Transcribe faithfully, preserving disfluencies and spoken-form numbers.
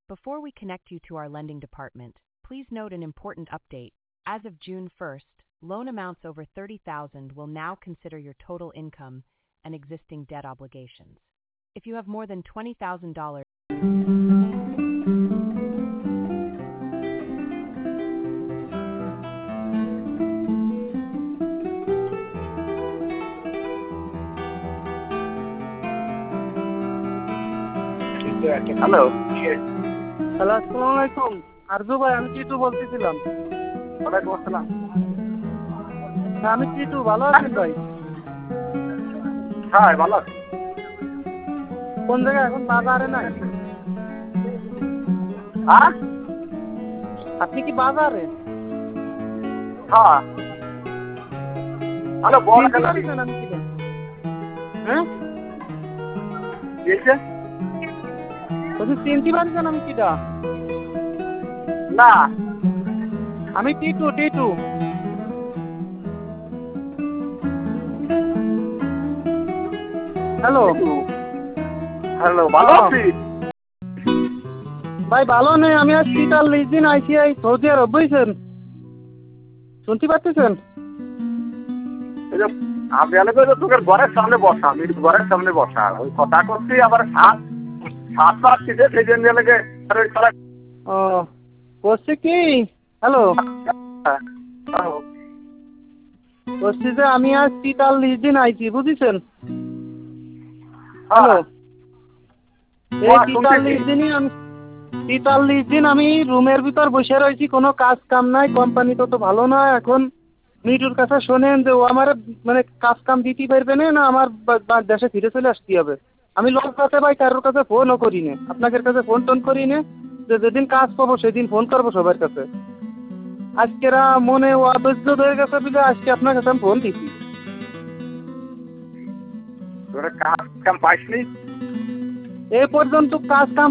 Before we connect you to our lending department, please note an important update. As of June first, loan amounts over thirty thousand dollars will now consider your total income and existing debt obligations. If you have more than twenty thousand dollars, hello hello, আসসালামু আলাইকুম। আরজু ভাই, আমি টিটু বলতেছিলাম। ওয়ালাইকুম আসসালাম। হ্যাঁ, আমি টিটু, ভালো আছেন ভাই? হ্যাঁ ভালো আছি। কোন জায়গায়? এখন বাজারে নাই? হ্যাঁ আপনি কি বাজারে? হ্যাঁ হ্যালো বল। চিনতে পারছেন আমি কি? হ্যাঁ বলছে বলছি, চিনতে পারছেন আমি কিটা? না আমি টিটু টিটু হ্যালো হ্যালো ভালো আছি ভাই। ভালো নেই, আমি আজ শীতাল লিজ দিন আইসি আই সৌদি আরব, বুঝছেন? শুনতে পাচ্ছেন? এই যে আমি আলোকে তোকে ঘরের সামনে বসা, আমি ঘরের সামনে বসা ওই কথা করছি, আবার সাত সাত সাত দিতে সেই জন্য এলাকে ও বলছি কি, হ্যালো বলছি যে আমি আজ শীতাল লিজ দিন আইছি, বুঝেছেন? হ্যালো, এই তেতাল্লিশ দিনই আমি তেতাল্লিশ দিন আমি রুমের ভিতর বসে রয়েছি, কোনো কাজ কাম নাই, কোম্পানি তো তো ভালো না। এখন মিটুর কাছে শোনেন যে ও আমার মানে কাজ কাম দিতে পারবে না, না আমার দেশে ফিরে চলে আসতে হবে। আমি লোক কাছে ভাই কারোর কাছে ফোনও করি না, আপনাদের কাছে ফোন টোন করি না, যে যেদিন কাজ পাবো সেদিন ফোন করবো সবার কাছে। আজকেরা মনে ও আবদ্ধ হয়ে গেছে বলে আজকে আপনার কাছে আমি ফোন দিচ্ছি। তোরা কাজ কাম পাইসনি এ পর্যন্ত কাজ কাম